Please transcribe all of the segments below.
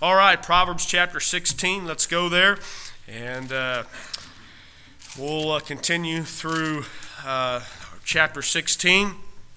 All right, Proverbs chapter 16. Let's go there. And we'll continue through chapter 16.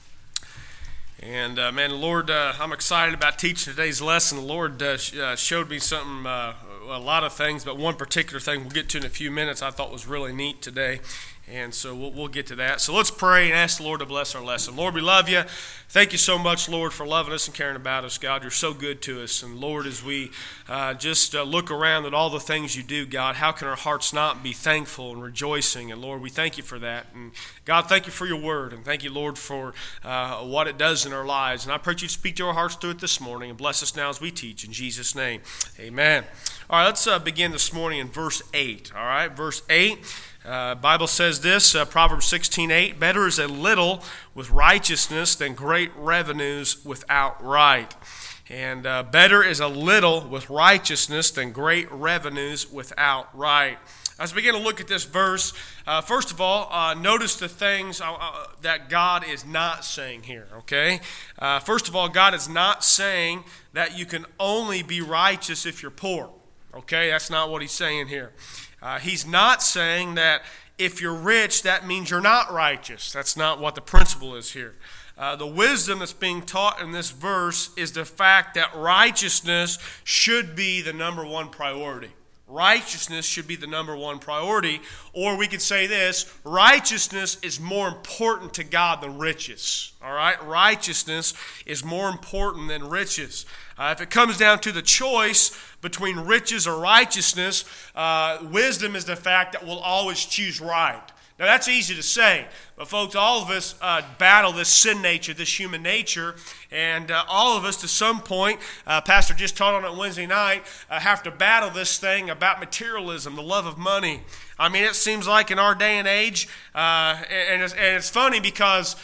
And man, Lord, I'm excited about teaching today's lesson. The Lord showed me something, a lot of things, but one particular thing we'll get to in a few minutes I thought was really neat today. And so we'll get to that. So let's pray and ask the Lord to bless our lesson. Lord, we love you. Thank you so much, Lord, for loving us and caring about us. God, you're so good to us. And Lord, as we just look around at all the things you do, God, how can our hearts not be thankful and rejoicing? And Lord, we thank you for that. And God, thank you for your word. And thank you, Lord, for what it does in our lives. And I pray you speak to our hearts through it this morning and bless us now as we teach. In Jesus' name, amen. All right, let's begin this morning in verse 8. All right, verse 8. Bible says this, Proverbs 16:8, better is a little with righteousness than great revenues without right. And better is a little with righteousness than great revenues without right. As we begin to look at this verse, first of all, notice the things that God is not saying here, okay? First of all, God is not saying that you can only be righteous if you're poor, okay? That's not what he's saying here. He's not saying that if you're rich, that means you're not righteous. That's not what the principle is here. The wisdom that's being taught in this verse is the fact that righteousness should be the number one priority. Righteousness should be the number one priority. Or we could say this, righteousness is more important to God than riches. All right? Righteousness is more important than riches. If it comes down to the choice between riches or righteousness, wisdom is the fact that we'll always choose right. Now that's easy to say, but folks, all of us battle this sin nature, this human nature, and all of us to some point, Pastor just taught on it Wednesday night, have to battle this thing about materialism, the love of money. I mean, it seems like in our day and age, and it's funny because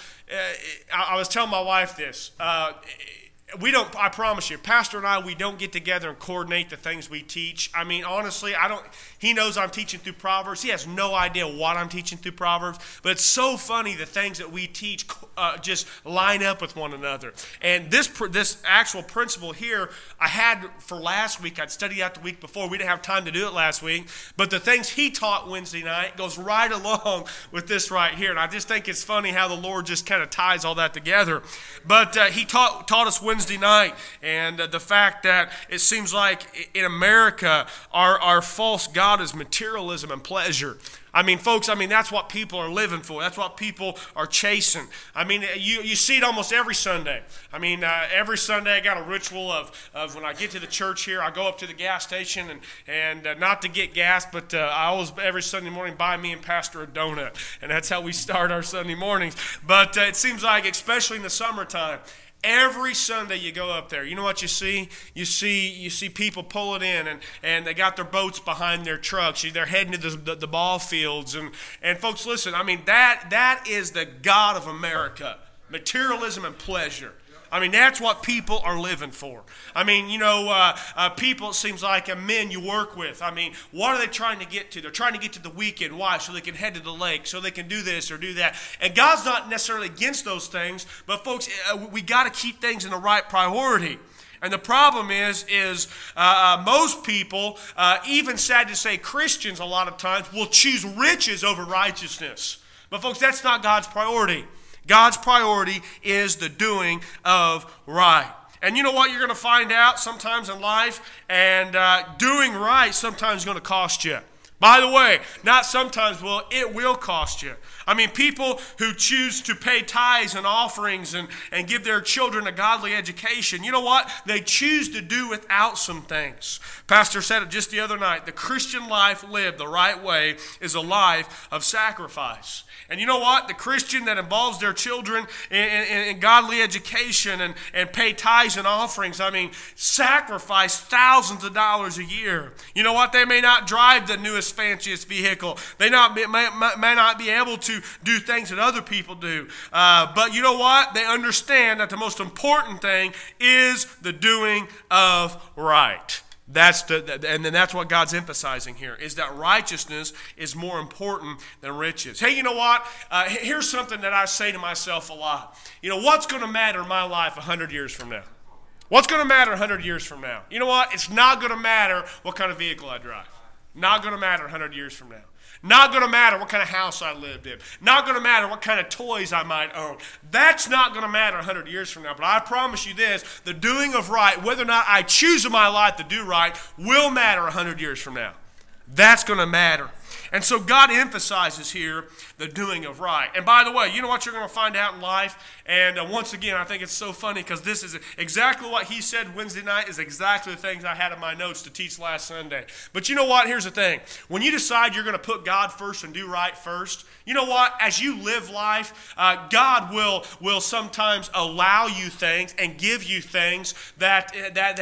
I was telling my wife this, I promise you, Pastor and I, we don't get together and coordinate the things we teach. I mean, honestly, he knows I'm teaching through Proverbs. He has no idea what I'm teaching through Proverbs. But it's so funny the things that we teach just line up with one another. And this actual principle here, I had for last week. I'd studied out the week before. We didn't have time to do it last week. But the things he taught Wednesday night goes right along with this right here. And I just think it's funny how the Lord just kind of ties all that together. But he taught us Wednesday night, and the fact that it seems like in America our false god is materialism and pleasure. I mean, folks, that's what people are living for. That's what people are chasing. I mean, you see it almost every Sunday. I mean, every Sunday I got a ritual of when I get to the church here, I go up to the gas station and not to get gas, but I always, every Sunday morning, buy me and Pastor a donut. And that's how we start our Sunday mornings. But it seems like, especially in the summertime, every Sunday you go up there, you know what you see? You see people pulling in, and they got their boats behind their trucks. They're heading to the ball fields. And folks, listen, that is the God of America, materialism and pleasure. That's what people are living for. People, it seems like, men you work with. What are they trying to get to? They're trying to get to the weekend. Why? So they can head to the lake, so they can do this or do that. And God's not necessarily against those things, but folks, we got to keep things in the right priority. And the problem is most people, even sad to say Christians a lot of times, will choose riches over righteousness. But folks, that's not God's priority. God's priority is the doing of right. And you know what you're going to find out sometimes in life? And doing right sometimes is going to cost you. By the way, not sometimes it will cost you. People who choose to pay tithes and offerings and give their children a godly education, you know what? They choose to do without some things. Pastor said it just the other night. The Christian life lived the right way is a life of sacrifice. And you know what? The Christian that involves their children in godly education and pay tithes and offerings, sacrifice thousands of dollars a year. You know what? They may not drive the newest, fanciest vehicle. They may not be able to do things that other people do. But you know what? They understand that the most important thing is the doing of right. And then that's what God's emphasizing here, is that righteousness is more important than riches. Hey, you know what? Here's something that I say to myself a lot. What's going to matter in my life 100 years from now? What's going to matter 100 years from now? You know what? It's not going to matter what kind of vehicle I drive. Not going to matter 100 years from now. Not going to matter what kind of house I lived in. Not going to matter what kind of toys I might own. That's not going to matter 100 years from now. But I promise you this, the doing of right, whether or not I choose in my life to do right, will matter 100 years from now. That's going to matter. And so God emphasizes here the doing of right. And by the way, you know what you're going to find out in life? And once again, I think it's so funny because this is exactly what he said Wednesday night is exactly the things I had in my notes to teach last Sunday. But you know what? Here's the thing. When you decide you're going to put God first and do right first, you know what? As you live life, God will sometimes allow you things and give you things that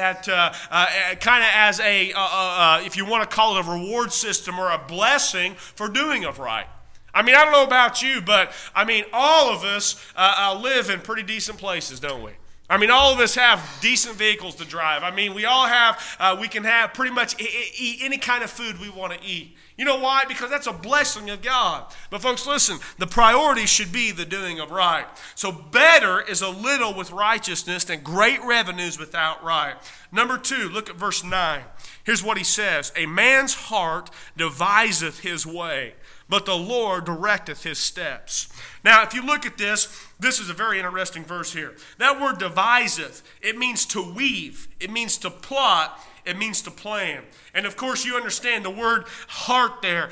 kind of as a, if you want to call it a reward system or a blessing for doing of right. I mean, I don't know about you, but I mean, all of us live in pretty decent places, don't we? I mean, all of us have decent vehicles to drive. I mean, we all have, we can have pretty much eat any kind of food we want to eat. You know why? Because that's a blessing of God. But folks, listen, the priority should be the doing of right. So better is a little with righteousness than great revenues without right. Number 2, look at verse 9. Here's what he says. A man's heart deviseth his way, but the Lord directeth his steps. Now, if you look at this is a very interesting verse here. That word deviseth, it means to weave. It means to plot. It means to plan. And of course, you understand the word heart there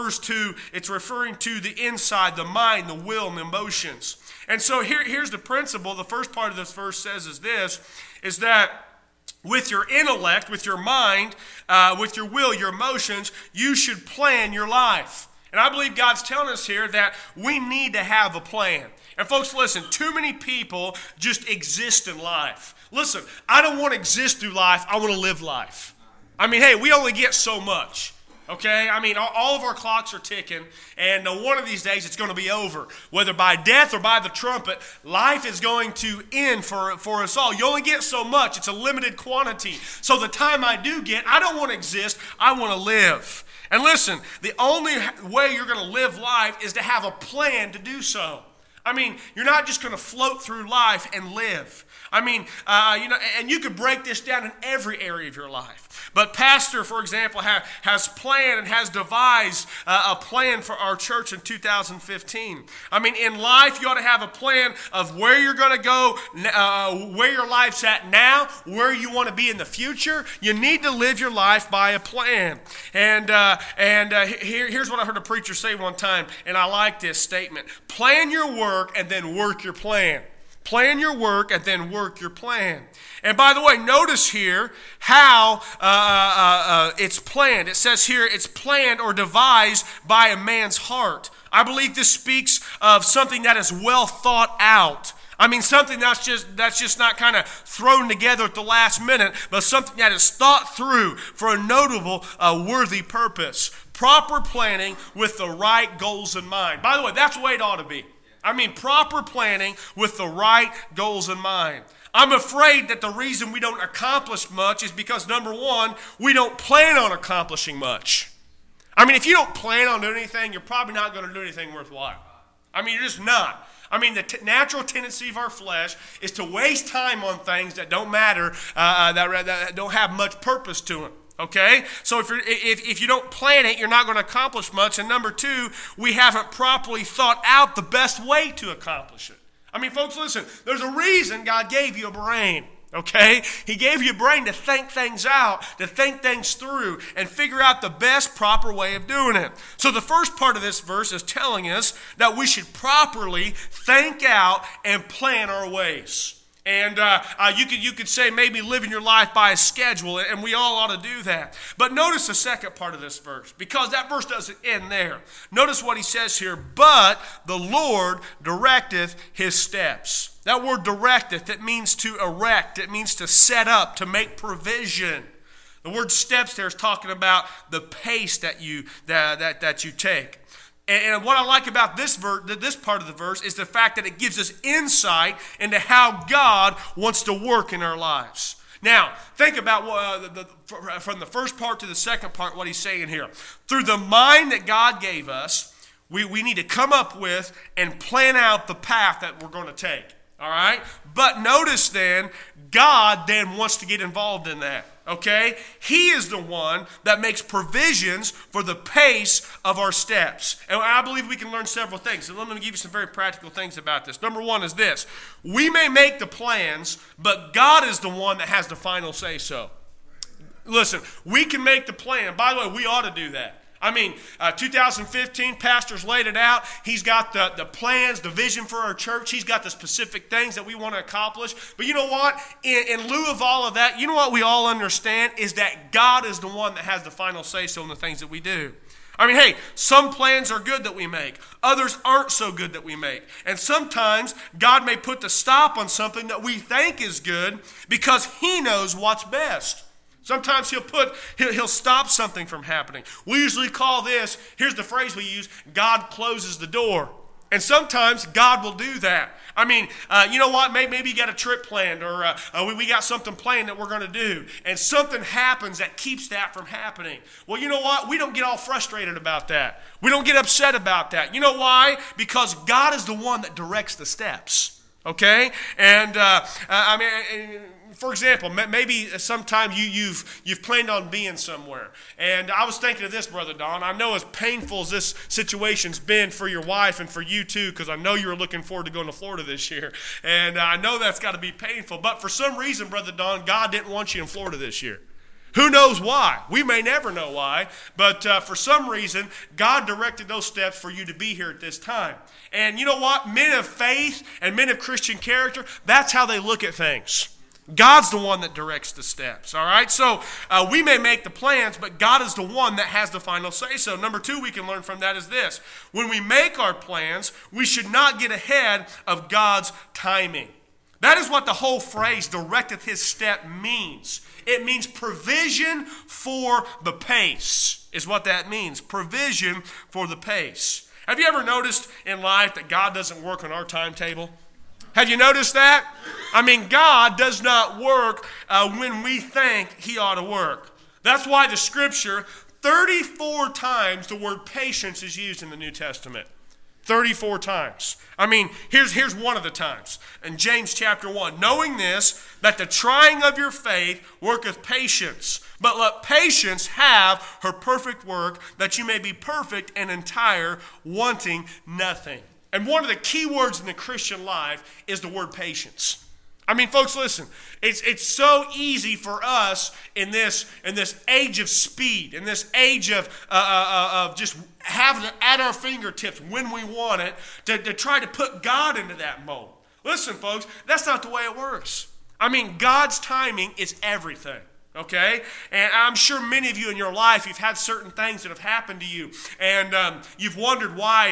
it's referring to the inside, the mind, the will, and the emotions. And so here's the principle. The first part of this verse says is that with your intellect, with your mind, with your will, your emotions, you should plan your life. And I believe God's telling us here that we need to have a plan. And folks, listen, too many people just exist in life. Listen, I don't want to exist through life. I want to live life. I mean, hey, we only get so much. Okay? I mean, all of our clocks are ticking, and one of these days it's going to be over. Whether by death or by the trumpet, life is going to end for us all. You only get so much. It's a limited quantity. So the time I do get, I don't want to exist. I want to live. And listen, the only way you're going to live life is to have a plan to do so. I mean, you're not just going to float through life and live. I mean, and you could break this down in every area of your life. But Pastor, for example, has planned and has devised a plan for our church in 2015. I mean, in life, you ought to have a plan of where you're going to go, where your life's at now, where you want to be in the future. You need to live your life by a plan. And here's what I heard a preacher say one time, and I like this statement. Plan your work and then work your plan. Plan your work and then work your plan. And by the way, notice here how it's planned. It says here it's planned or devised by a man's heart. I believe this speaks of something that is well thought out. I mean, something that's just not kind of thrown together at the last minute, but something that is thought through for a notable, worthy purpose. Proper planning with the right goals in mind. By the way, that's the way it ought to be. I mean, proper planning with the right goals in mind. I'm afraid that the reason we don't accomplish much is because, number one, we don't plan on accomplishing much. I mean, if you don't plan on doing anything, you're probably not going to do anything worthwhile. I mean, you're just not. I mean, the natural tendency of our flesh is to waste time on things that don't matter, that don't have much purpose to them. Okay? So if you don't plan it, you're not going to accomplish much. And number 2, we haven't properly thought out the best way to accomplish it. I mean, folks, listen, there's a reason God gave you a brain. Okay? He gave you a brain to think things out, to think things through, and figure out the best proper way of doing it. So the first part of this verse is telling us that we should properly think out and plan our ways. And you could say maybe living your life by a schedule, and we all ought to do that. But notice the second part of this verse, because that verse doesn't end there. Notice what he says here, but the Lord directeth his steps. That word directeth, it means to erect, it means to set up, to make provision. The word steps there is talking about the pace that you take. And what I like about this part of the verse is the fact that it gives us insight into how God wants to work in our lives. Now, think about from the first part to the second part, what he's saying here. Through the mind that God gave us, we need to come up with and plan out the path that we're going to take. All right? But notice then, God then wants to get involved in that. Okay? He is the one that makes provisions for the pace of our steps. And I believe we can learn several things. So let me give you some very practical things about this. Number one is this. We may make the plans, but God is the one that has the final say-so. Listen, we can make the plan. By the way, we ought to do that. 2015, pastor's laid it out. He's got the plans, the vision for our church. He's got the specific things that we want to accomplish. But you know what? In lieu of all of that, you know what we all understand is that God is the one that has the final say-so in the things that we do. Hey, some plans are good that we make. Others aren't so good that we make. And sometimes God may put the stop on something that we think is good because He knows what's best. Sometimes he'll stop something from happening. We usually call this, here's the phrase we use, God closes the door. And sometimes God will do that. You know what? Maybe you got a trip planned or we got something planned that we're going to do. And something happens that keeps that from happening. Well, you know what? We don't get all frustrated about that. We don't get upset about that. You know why? Because God is the one that directs the steps. Okay? And, for example, maybe sometime you've planned on being somewhere. And I was thinking of this, Brother Don. I know as painful as this situation's been for your wife and for you too, because I know you were looking forward to going to Florida this year. And I know that's got to be painful. But for some reason, Brother Don, God didn't want you in Florida this year. Who knows why? We may never know why. But for some reason, God directed those steps for you to be here at this time. And you know what? Men of faith and men of Christian character, that's how they look at things. God's the one that directs the steps, all right? So we may make the plans, but God is the one that has the final say-so. Number two we can learn from that is this. When we make our plans, we should not get ahead of God's timing. That is what the whole phrase, directeth his step, means. It means provision for the pace is what that means. Provision for the pace. Have you ever noticed in life that God doesn't work on our timetable? Have you noticed that? God does not work when we think He ought to work. That's why the Scripture, 34 times the word patience is used in the New Testament. 34 times. Here's one of the times. In James chapter 1, knowing this, that the trying of your faith worketh patience. But let patience have her perfect work, that you may be perfect and entire, wanting nothing. And one of the key words in the Christian life is the word patience. Folks, listen. It's so easy for us in this age of speed, in this age of just having it at our fingertips when we want it, to try to put God into that mold. Listen, folks, that's not the way it works. God's timing is everything. Okay? And I'm sure many of you in your life, you've had certain things that have happened to you, and you've wondered why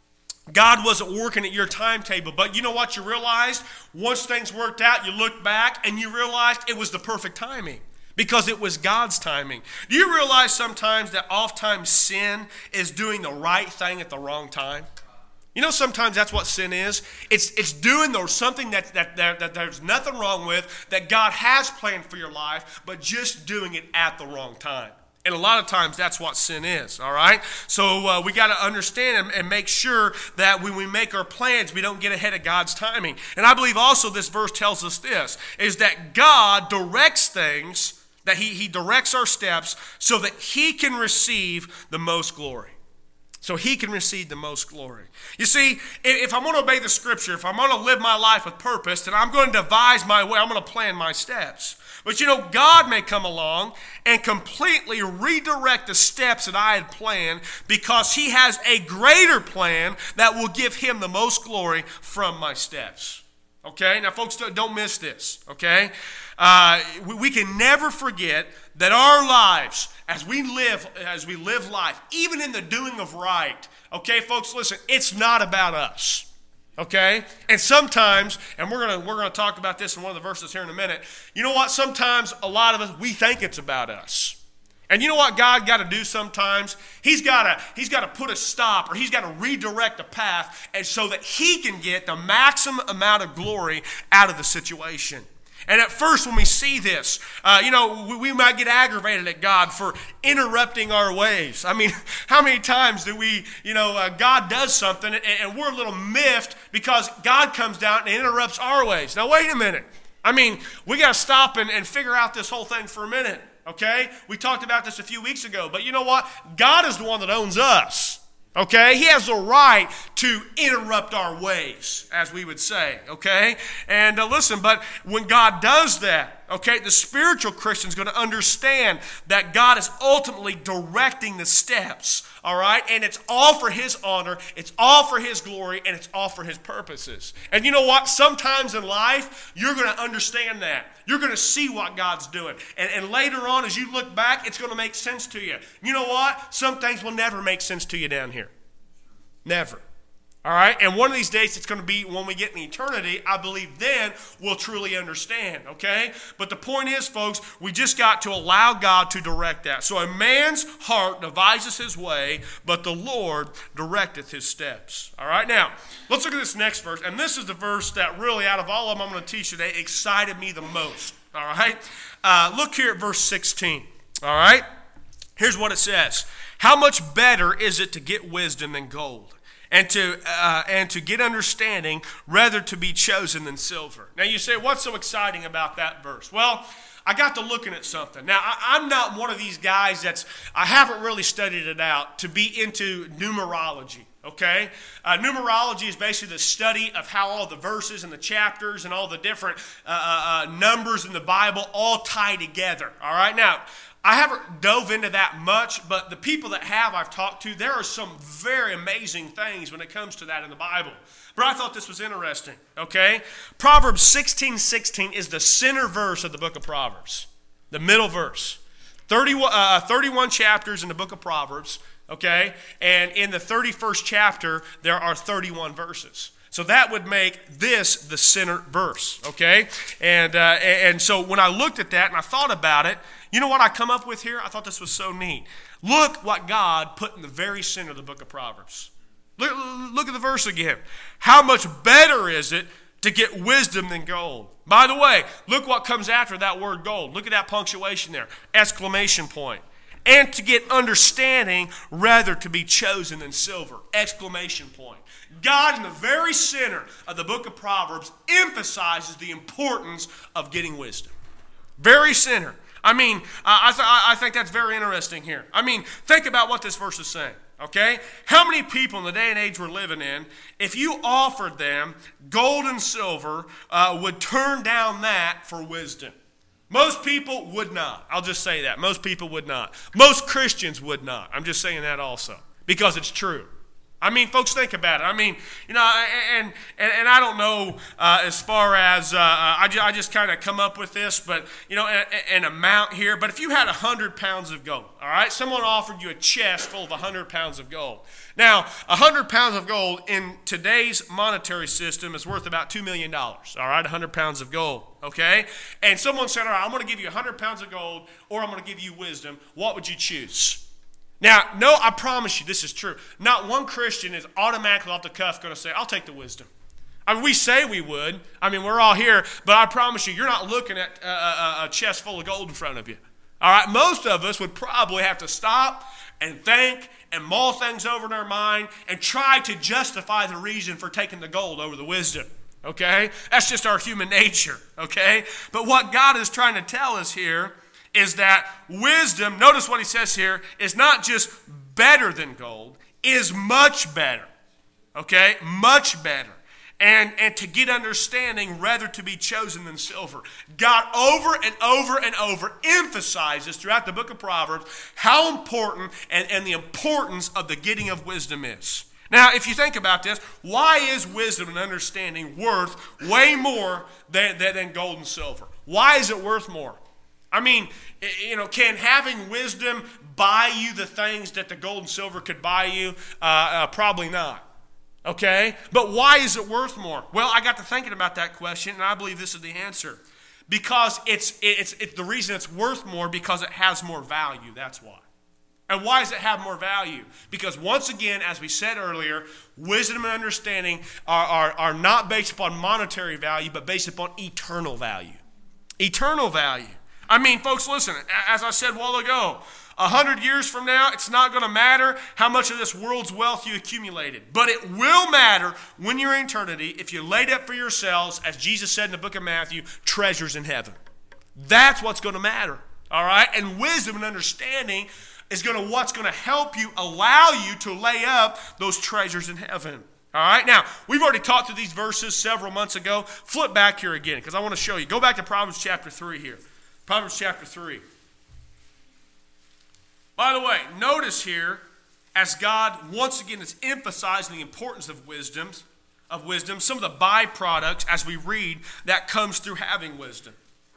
God wasn't working at your timetable. But you know what you realized? Once things worked out, you looked back and you realized it was the perfect timing because it was God's timing. Do you realize sometimes that oftentimes sin is doing the right thing at the wrong time? You know, sometimes that's what sin is. It's doing something that there's nothing wrong with, that God has planned for your life, but just doing it at the wrong time. And a lot of times that's what sin is, all right? So we got to understand and make sure that when we make our plans, we don't get ahead of God's timing. And I believe also this verse tells us this, is that God directs things, that he directs our steps so that He can receive the most glory. So He can receive the most glory. You see, if I'm going to obey the Scripture, if I'm going to live my life with purpose, then I'm going to devise my way, I'm going to plan my steps. But you know, God may come along and completely redirect the steps that I had planned because He has a greater plan that will give Him the most glory from my steps. Okay? Now, folks, don't miss this. Okay? We can never forget that our lives, as we live life, even in the doing of right, okay, folks, listen, it's not about us. Okay? And sometimes, and we're gonna talk about this in one of the verses here in a minute, you know what? Sometimes a lot of us, we think it's about us. And you know what God got to do sometimes? He's got to put a stop, or He's got to redirect a path, and so that He can get the maximum amount of glory out of the situation. And at first when we see this, we might get aggravated at God for interrupting our ways. I mean, how many times do we, God does something and we're a little miffed because God comes down and interrupts our ways. Now, wait a minute. I mean, we got to stop and figure out this whole thing for a minute, okay? We talked about this a few weeks ago, but you know what? God is the one that owns us. Okay, he has the right to interrupt our ways, as we would say, okay? And listen, but when God does that, okay, the spiritual Christian is going to understand that God is ultimately directing the steps, all right? And it's all for his honor, it's all for his glory, and it's all for his purposes. And you know what? Sometimes in life, you're going to understand that. You're going to see what God's doing. And later on, as you look back, it's going to make sense to you. You know what? Some things will never make sense to you down here. Never. All right? And one of these days, it's going to be when we get in eternity, I believe then we'll truly understand, okay? But the point is, folks, we just got to allow God to direct that. So a man's heart devises his way, but the Lord directeth his steps. All right? Now, let's look at this next verse. And this is the verse that really, out of all of them I'm going to teach today, excited me the most. All right? Look here at verse 16. All right? Here's what it says. How much better is it to get wisdom than gold? And to get understanding, rather to be chosen than silver. Now you say, what's so exciting about that verse? Well, I got to looking at something. Now, I'm not one of these guys I haven't really studied it out to be into numerology, okay? Numerology is basically the study of how all the verses and the chapters and all the different numbers in the Bible all tie together, all right? Now, I haven't dove into that much, but the people that I've talked to, there are some very amazing things when it comes to that in the Bible. But I thought this was interesting, okay? Proverbs 16:16 is the center verse of the book of Proverbs, the middle verse. 31 chapters in the book of Proverbs, okay? And in the 31st chapter, there are 31 verses. So that would make this the center verse, okay? And so when I looked at that and I thought about it, you know what I come up with here? I thought this was so neat. Look what God put in the very center of the book of Proverbs. Look at the verse again. How much better is it to get wisdom than gold? By the way, look what comes after that word gold. Look at that punctuation there. Exclamation point. And to get understanding, rather to be chosen than silver. Exclamation point. God, in the very center of the book of Proverbs, emphasizes the importance of getting wisdom. Very center. I mean, I think that's very interesting here. I mean, think about what this verse is saying, okay? How many people in the day and age we're living in, if you offered them gold and silver, would turn down that for wisdom? Most people would not. I'll just say that. Most people would not. Most Christians would not. I'm just saying that also because it's true. I mean, folks, think about it. I mean, and I don't know as far as I just kind of come up with this, but an amount here. But if you had 100 pounds of gold, all right, someone offered you a chest full of 100 pounds of gold. Now, 100 pounds of gold in today's monetary system is worth about $2 million. All right, 100 pounds of gold. Okay, and someone said, all right, I'm going to give you 100 pounds of gold, or I'm going to give you wisdom. What would you choose? Now, no, I promise you this is true. Not one Christian is automatically off the cuff going to say, I'll take the wisdom. I mean, we say we would. I mean, we're all here, but I promise you, you're not looking at a chest full of gold in front of you. All right, most of us would probably have to stop and think and mull things over in our mind and try to justify the reason for taking the gold over the wisdom. Okay? That's just our human nature. Okay? But what God is trying to tell us here is that wisdom, notice what he says here, is not just better than gold, is much better. Okay? Much better. And to get understanding, rather to be chosen than silver. God over and over and over emphasizes throughout the book of Proverbs how important and the importance of the getting of wisdom is. Now, if you think about this, why is wisdom and understanding worth way more than gold and silver? Why is it worth more? I mean, can having wisdom buy you the things that the gold and silver could buy you? Probably not. Okay? But why is it worth more? Well, I got to thinking about that question, and I believe this is the answer. Because it's the reason it's worth more because it has more value. That's why. And why does it have more value? Because once again, as we said earlier, wisdom and understanding are not based upon monetary value, but based upon eternal value. Eternal value. I mean, folks, listen, as I said a while ago, 100 years from now, it's not going to matter how much of this world's wealth you accumulated. But it will matter when you're in eternity if you laid up for yourselves, as Jesus said in the book of Matthew, treasures in heaven. That's what's going to matter. All right? And wisdom and understanding is what's going to help you, allow you to lay up those treasures in heaven. All right? Now, we've already talked through these verses several months ago. Flip back here again because I want to show you. Go back to Proverbs chapter 3 here. Proverbs chapter 3. By the way, notice here, as God once again is emphasizing the importance of wisdom, some of the byproducts as we read that comes through having wisdom.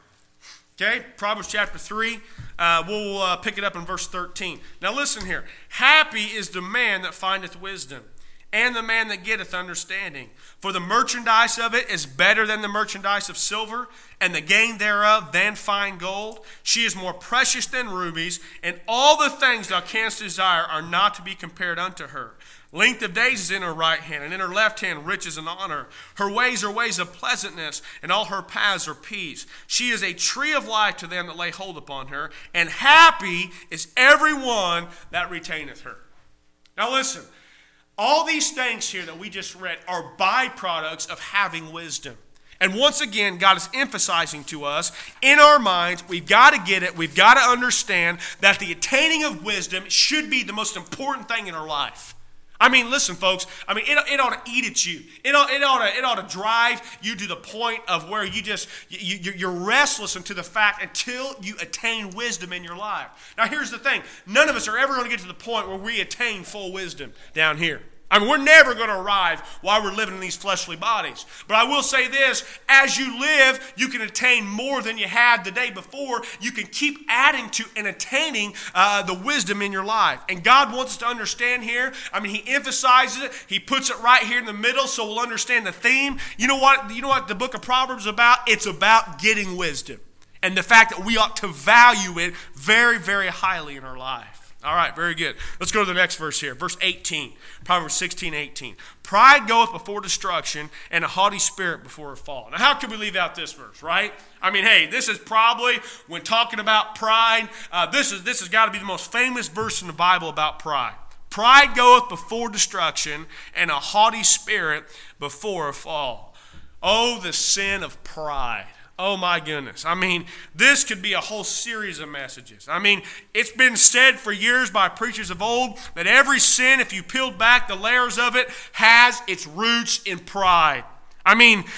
Okay, Proverbs chapter 3, we'll pick it up in verse 13. Now listen here. Happy is the man that findeth wisdom, and the man that getteth understanding. For the merchandise of it is better than the merchandise of silver, and the gain thereof than fine gold. She is more precious than rubies, and all the things thou canst desire are not to be compared unto her. Length of days is in her right hand, and in her left hand riches and honor. Her ways are ways of pleasantness, and all her paths are peace. She is a tree of life to them that lay hold upon her, and happy is every one that retaineth her. Now listen. All these things here that we just read are byproducts of having wisdom. And once again, God is emphasizing to us, in our minds, we've got to get it, we've got to understand that the attaining of wisdom should be the most important thing in our life. I mean, listen, folks, it ought to eat at you. It ought to drive you to the point of where you're restless unto the fact until you attain wisdom in your life. Now, here's the thing. None of us are ever going to get to the point where we attain full wisdom down here. I mean, we're never going to arrive while we're living in these fleshly bodies. But I will say this, as you live, you can attain more than you had the day before. You can keep adding to and attaining the wisdom in your life. And God wants us to understand here, He emphasizes it. He puts it right here in the middle so we'll understand the theme. You know what the book of Proverbs is about? It's about getting wisdom. And the fact that we ought to value it very, very highly in our life. All right, very good. Let's go to the next verse here. Verse 18, Proverbs 16:18. Pride goeth before destruction, and a haughty spirit before a fall. Now, how can we leave out this verse, right? Hey, this is probably, when talking about pride, this has got to be the most famous verse in the Bible about pride. Pride goeth before destruction, and a haughty spirit before a fall. Oh, the sin of pride. Oh my goodness. This could be a whole series of messages. It's been said for years by preachers of old that every sin, if you peeled back the layers of it, has its roots in pride. And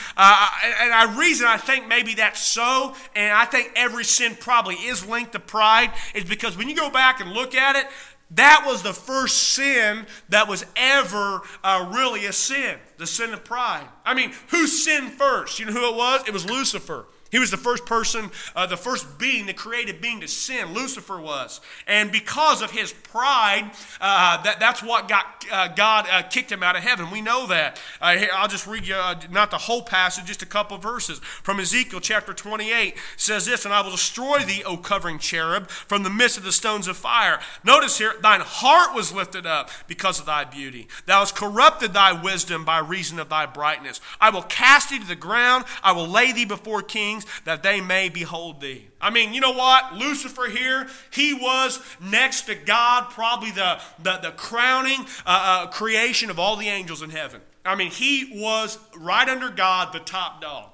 the reason I think maybe that's so, and I think every sin probably is linked to pride, is because when you go back and look at it, that was the first sin that was ever really a sin, the sin of pride. Who sinned first? You know who it was? It was Lucifer. He was the first person, the first being, the created being to sin. Lucifer was. And because of his pride, that's what God kicked him out of heaven. We know that. I'll just read you, not the whole passage, just a couple verses. From Ezekiel chapter 28 says this, and I will destroy thee, O covering cherub, from the midst of the stones of fire. Notice here, thine heart was lifted up because of thy beauty. Thou hast corrupted thy wisdom by reason of thy brightness. I will cast thee to the ground. I will lay thee before kings, that they may behold thee. You know what? Lucifer here, he was next to God, probably the crowning creation of all the angels in heaven. He was right under God, the top dog.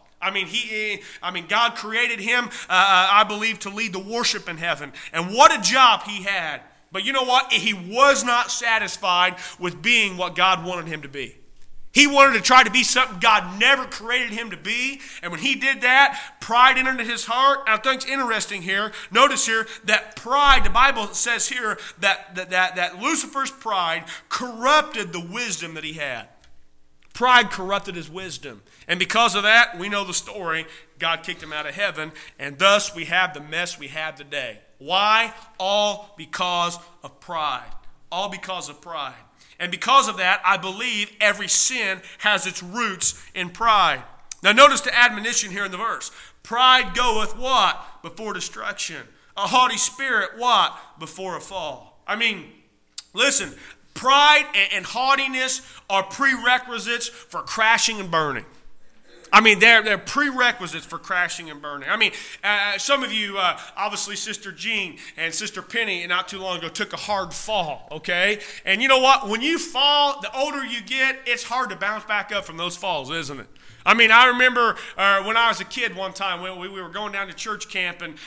God created him, I believe, to lead the worship in heaven. And what a job he had. But you know what? He was not satisfied with being what God wanted him to be. He wanted to try to be something God never created him to be. And when he did that, pride entered his heart. And I think it's interesting here. Notice here that pride, the Bible says here that Lucifer's pride corrupted the wisdom that he had. Pride corrupted his wisdom. And because of that, we know the story. God kicked him out of heaven. And thus we have the mess we have today. Why? All because of pride. All because of pride. And because of that, I believe every sin has its roots in pride. Now notice the admonition here in the verse. Pride goeth what? Before destruction. A haughty spirit what? Before a fall. Listen, pride and haughtiness are prerequisites for crashing and burning. I mean, they're prerequisites for crashing and burning. I mean, some of you, obviously Sister Jean and Sister Penny, not too long ago, took a hard fall, okay? And you know what? When you fall, the older you get, it's hard to bounce back up from those falls, isn't it? I mean, I remember when I was a kid one time, we were going down to church camp, and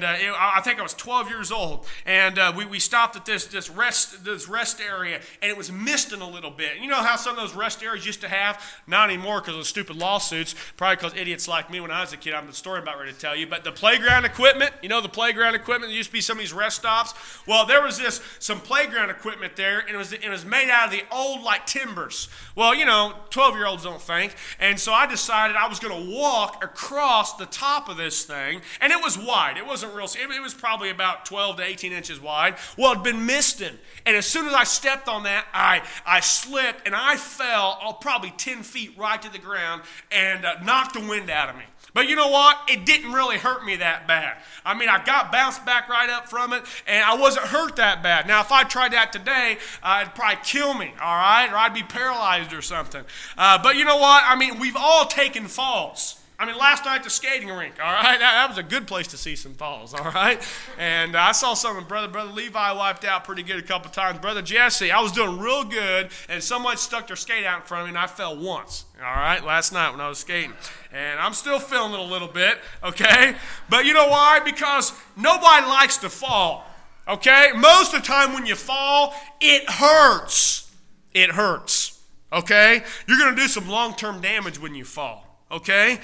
I think I was 12 years old, and we stopped at this rest area, and it was misting a little bit. You know how some of those rest areas used to have? Not anymore because of stupid lawsuits, probably because idiots like me when I was a kid. I have the story about ready to tell you. But the playground equipment, you know the playground equipment that used to be some of these rest stops? Well, there was some playground equipment there, and it was made out of the old like timbers. Well, you know, 12-year-olds don't think, and so I decided I was going to walk across the top of this thing, and it was wide. It wasn't real. It was probably about 12 to 18 inches wide. Well, it had been misting, and as soon as I stepped on that, I slipped, and I fell probably 10 feet right to the ground and knocked the wind out of me. But you know what? It didn't really hurt me that bad. I mean, I bounced back right up from it, and I wasn't hurt that bad. Now, if I tried that today, it'd probably kill me, all right? Or I'd be paralyzed or something. But you know what? I mean, we've all taken falls. I mean, last night at the skating rink, all right? That was a good place to see some falls, all right? And I saw some. Brother Levi wiped out pretty good a couple times. Brother Jesse, I was doing real good, and someone stuck their skate out in front of me, and I fell once, all right, last night when I was skating. And I'm still feeling it a little bit, okay? But you know why? Because nobody likes to fall, okay? Most of the time when you fall, it hurts. It hurts, okay? You're going to do some long-term damage when you fall. Okay,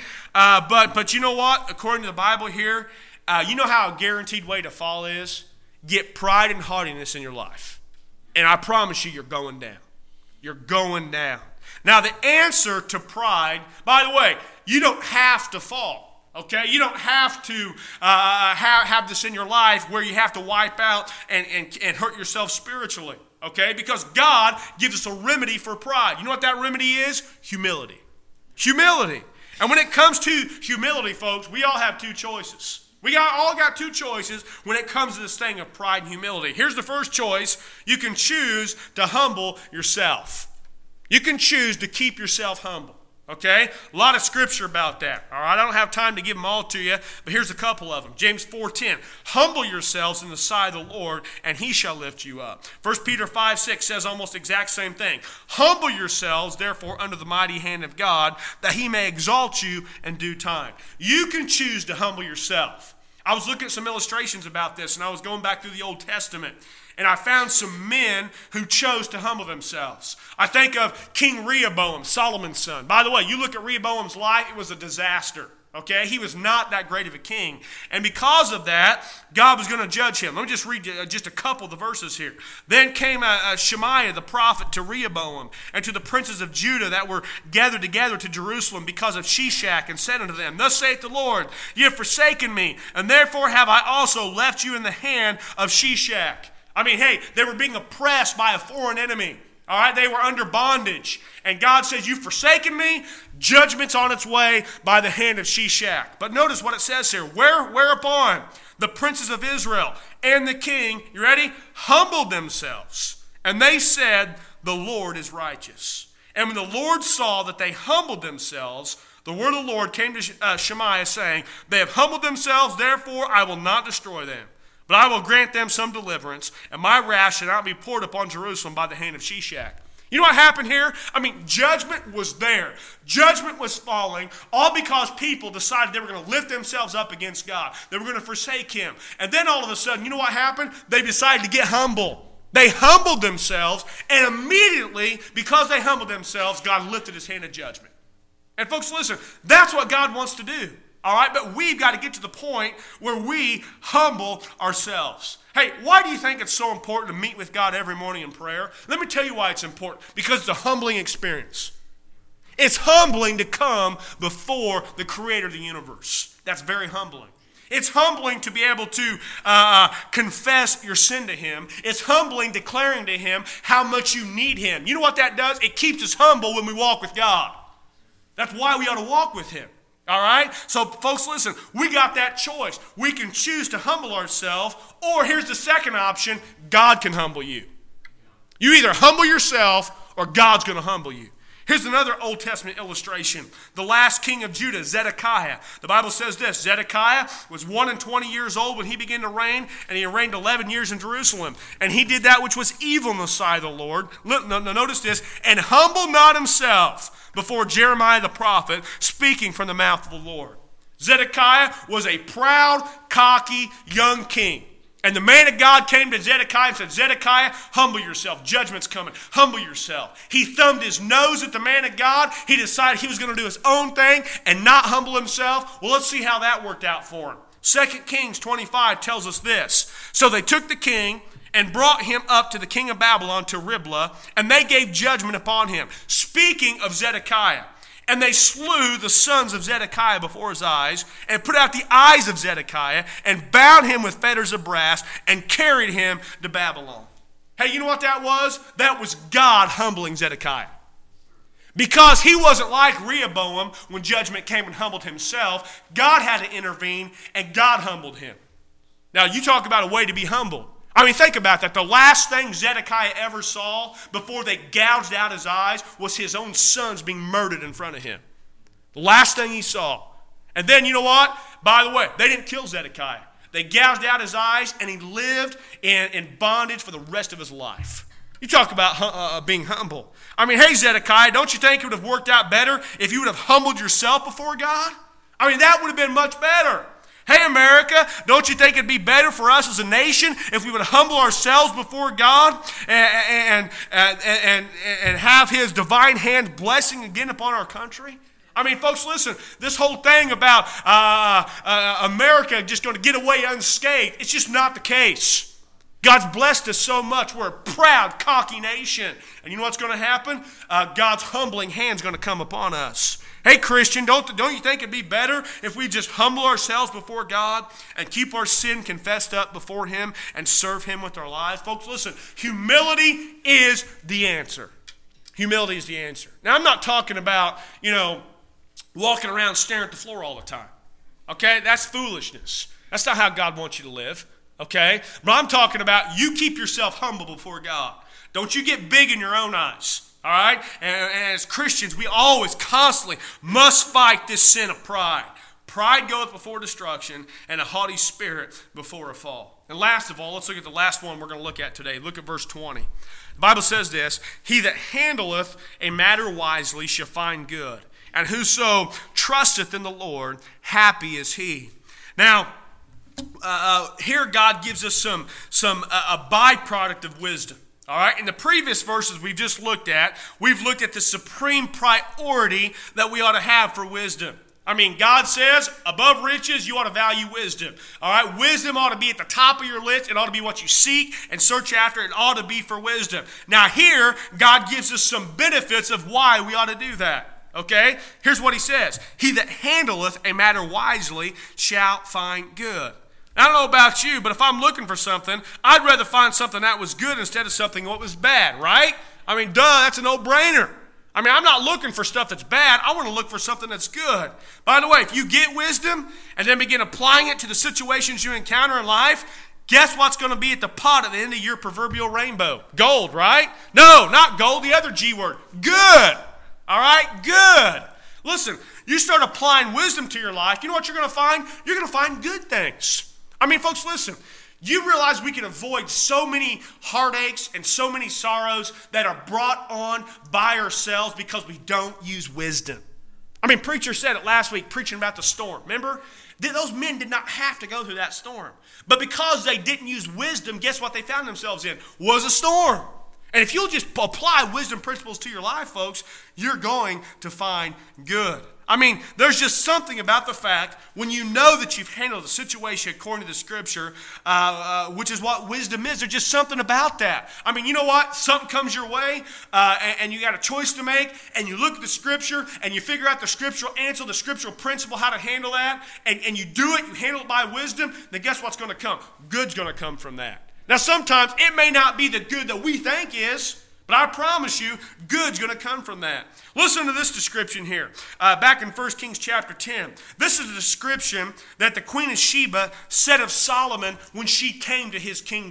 but you know what? According to the Bible here, you know how a guaranteed way to fall is? Get pride and haughtiness in your life. And I promise you, you're going down. You're going down. Now, the answer to pride, by the way, you don't have to fall. Okay, you don't have to have this in your life where you have to wipe out and hurt yourself spiritually. Okay, because God gives us a remedy for pride. You know what that remedy is? Humility. Humility. And when it comes to humility, folks, we all have two choices. We all got two choices when it comes to this thing of pride and humility. Here's the first choice. You can choose to humble yourself. You can choose to keep yourself humble. Okay? A lot of scripture about that. All right? I don't have time to give them all to you, but here's a couple of them. James 4:10. Humble yourselves in the sight of the Lord, and he shall lift you up. 1 Peter 5:6 says almost the exact same thing. Humble yourselves, therefore, under the mighty hand of God, that he may exalt you in due time. You can choose to humble yourself. I was looking at some illustrations about this, and I was going back through the Old Testament, and I found some men who chose to humble themselves. I think of King Rehoboam, Solomon's son. By the way, you look at Rehoboam's life, it was a disaster. Okay, he was not that great of a king. And because of that, God was going to judge him. Let me just read just a couple of the verses here. Then came Shemaiah the prophet to Rehoboam and to the princes of Judah that were gathered together to Jerusalem because of Shishak, and said unto them, Thus saith the Lord, Ye have forsaken me, and therefore have I also left you in the hand of Shishak. I mean, hey, they were being oppressed by a foreign enemy. All right, they were under bondage. And God says, You've forsaken me. Judgment's on its way by the hand of Shishak. But notice what it says here. Whereupon the princes of Israel and the king, you ready? Humbled themselves. And they said, The Lord is righteous. And when the Lord saw that they humbled themselves, the word of the Lord came to Shemaiah, saying, They have humbled themselves, therefore I will not destroy them. But I will grant them some deliverance, and my wrath shall not be poured upon Jerusalem by the hand of Shishak. You know what happened here? I mean, judgment was there. Judgment was falling, all because people decided they were going to lift themselves up against God. They were going to forsake him. And then all of a sudden, you know what happened? They decided to get humble. They humbled themselves, and immediately, because they humbled themselves, God lifted his hand of judgment. And folks, listen, that's what God wants to do. All right, but we've got to get to the point where we humble ourselves. Hey, why do you think it's so important to meet with God every morning in prayer? Let me tell you why it's important. Because it's a humbling experience. It's humbling to come before the creator of the universe. That's very humbling. It's humbling to be able to confess your sin to him. It's humbling declaring to him how much you need him. You know what that does? It keeps us humble when we walk with God. That's why we ought to walk with him. All right? So, folks, listen, we got that choice. We can choose to humble ourselves, or here's the second option, God can humble you. You either humble yourself or God's going to humble you. Here's another Old Testament illustration. The last king of Judah, Zedekiah. The Bible says this: Zedekiah was 120 years old when he began to reign, and he reigned 11 years in Jerusalem. And he did that which was evil in the sight of the Lord. Notice this: and humbled not himself before Jeremiah the prophet, speaking from the mouth of the Lord. Zedekiah was a proud, cocky, young king. And the man of God came to Zedekiah and said, Zedekiah, humble yourself. Judgment's coming. Humble yourself. He thumbed his nose at the man of God. He decided he was going to do his own thing and not humble himself. Well, let's see how that worked out for him. 2 Kings 25 tells us this. So they took the king and brought him up to the king of Babylon, to Riblah, and they gave judgment upon him. Speaking of Zedekiah. And they slew the sons of Zedekiah before his eyes, and put out the eyes of Zedekiah, and bound him with fetters of brass, and carried him to Babylon. Hey, you know what that was? That was God humbling Zedekiah. Because he wasn't like Rehoboam when judgment came and humbled himself. God had to intervene, and God humbled him. Now, you talk about a way to be humbled. I mean, think about that. The last thing Zedekiah ever saw before they gouged out his eyes was his own sons being murdered in front of him. The last thing he saw. And then, you know what? By the way, they didn't kill Zedekiah. They gouged out his eyes, and he lived in bondage for the rest of his life. You talk about being humble. I mean, hey, Zedekiah, don't you think it would have worked out better if you would have humbled yourself before God? I mean, that would have been much better. Hey, America, don't you think it'd be better for us as a nation if we would humble ourselves before God and have His divine hand blessing again upon our country? I mean, folks, listen, this whole thing about America just going to get away unscathed, it's just not the case. God's blessed us so much. We're a proud, cocky nation. And you know what's going to happen? God's humbling hand's going to come upon us. Hey, Christian, don't you think it'd be better if we just humble ourselves before God and keep our sin confessed up before Him and serve Him with our lives? Folks, listen, humility is the answer. Humility is the answer. Now, I'm not talking about, walking around staring at the floor all the time. Okay? That's foolishness. That's not how God wants you to live. Okay? But I'm talking about you keep yourself humble before God. Don't you get big in your own eyes. All right? And as Christians, we always constantly must fight this sin of pride. Pride goeth before destruction, and a haughty spirit before a fall. And last of all, let's look at the last one we're going to look at today. Look at verse 20. The Bible says this: He that handleth a matter wisely shall find good, and whoso trusteth in the Lord, happy is he. Now, here God gives us a byproduct of wisdom. All right, in the previous verses we've just looked at, we've looked at the supreme priority that we ought to have for wisdom. I mean, God says, above riches, you ought to value wisdom. All right, wisdom ought to be at the top of your list. It ought to be what you seek and search after. It ought to be for wisdom. Now here, God gives us some benefits of why we ought to do that. Okay, here's what He says: He that handleth a matter wisely shall find good. I don't know about you, but if I'm looking for something, I'd rather find something that was good instead of something that was bad, right? I mean, that's a no-brainer. I mean, I'm not looking for stuff that's bad. I want to look for something that's good. By the way, if you get wisdom and then begin applying it to the situations you encounter in life, guess what's going to be at the pot at the end of your proverbial rainbow? Gold, right? No, not gold, the other G word. Good. All right? Good. Listen, you start applying wisdom to your life, you know what you're going to find? You're going to find good things. I mean, folks, listen. You realize we can avoid so many heartaches and so many sorrows that are brought on by ourselves because we don't use wisdom. I mean, preacher said it last week, preaching about the storm. Remember? Those men did not have to go through that storm. But because they didn't use wisdom, guess what they found themselves in? Was a storm. And if you'll just apply wisdom principles to your life, folks, you're going to find good. I mean, there's just something about the fact when you know that you've handled the situation according to the Scripture, which is what wisdom is. There's just something about that. I mean, you know what? Something comes your way, and you got a choice to make, and you look at the Scripture, and you figure out the scriptural answer, the scriptural principle, how to handle that, and you do it, you handle it by wisdom, then guess what's going to come? Good's going to come from that. Now, sometimes it may not be the good that we think is, but I promise you, good's going to come from that. Listen to this description here. Back in 1 Kings chapter 10. This is a description that the Queen of Sheba said of Solomon when she came to his kingdom.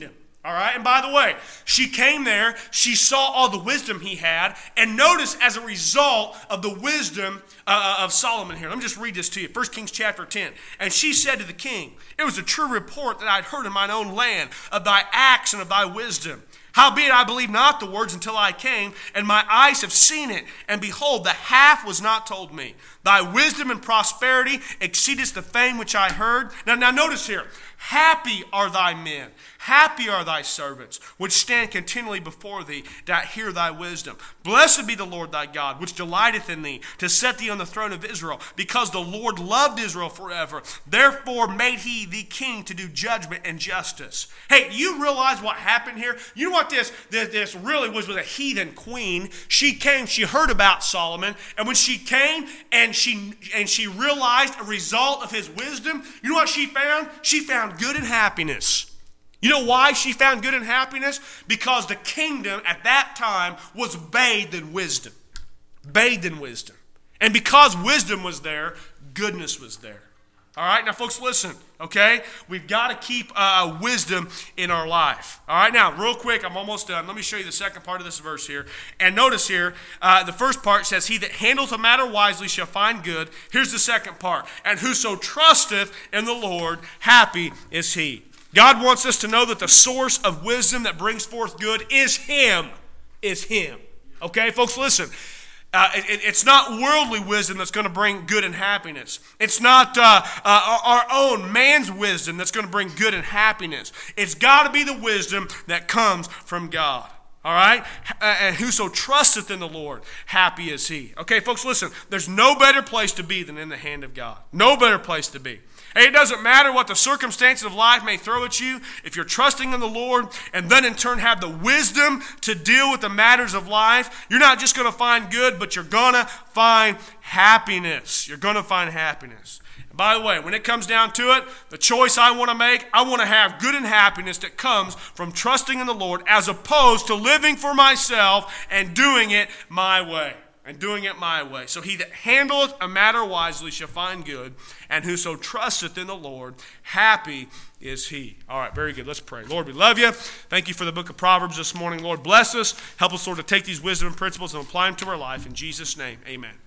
All right, and by the way, she came there, she saw all the wisdom he had, and notice as a result of the wisdom of Solomon here. Let me just read this to you. 1 Kings chapter 10. And she said to the king, it was a true report that I had heard in mine own land of thy acts and of thy wisdom. Howbeit I believed not the words until I came, and my eyes have seen it. And behold, the half was not told me. Thy wisdom and prosperity exceedest the fame which I heard. Now notice here, happy are thy men, happy are thy servants, which stand continually before thee, that hear thy wisdom. Blessed be the Lord thy God, which delighteth in thee, to set thee on the throne of Israel, because the Lord loved Israel forever. Therefore made he thee king to do judgment and justice. Hey, you realize what happened here? You know what this really was a heathen queen. She came, she heard about Solomon, and when she came and she realized a result of his wisdom, you know what she found? She found good and happiness. You know why she found good and happiness? Because the kingdom at that time was bathed in wisdom. Bathed in wisdom. And because wisdom was there, goodness was there. All right, now folks, listen, okay? We've got to keep wisdom in our life. All right, now, real quick, I'm almost done. Let me show you the second part of this verse here. And notice here, the first part says, he that handleth a matter wisely shall find good. Here's the second part. And whoso trusteth in the Lord, happy is he. God wants us to know that the source of wisdom that brings forth good is Him. Is Him. Okay, folks, listen. It's not worldly wisdom that's going to bring good and happiness. It's not our own man's wisdom that's going to bring good and happiness. It's got to be the wisdom that comes from God. All right? And whoso trusteth in the Lord, happy is he. Okay, folks, listen. There's no better place to be than in the hand of God. No better place to be. Hey, it doesn't matter what the circumstances of life may throw at you. If you're trusting in the Lord and then in turn have the wisdom to deal with the matters of life, you're not just going to find good, but you're going to find happiness. You're going to find happiness. And by the way, when it comes down to it, the choice I want to make, I want to have good and happiness that comes from trusting in the Lord as opposed to living for myself and doing it my way. And doing it my way. So he that handleth a matter wisely shall find good, and whoso trusteth in the Lord, happy is he. All right, very good. Let's pray. Lord, we love you. Thank you for the book of Proverbs this morning. Lord, bless us. Help us, Lord, to take these wisdom principles and apply them to our life. In Jesus' name, amen.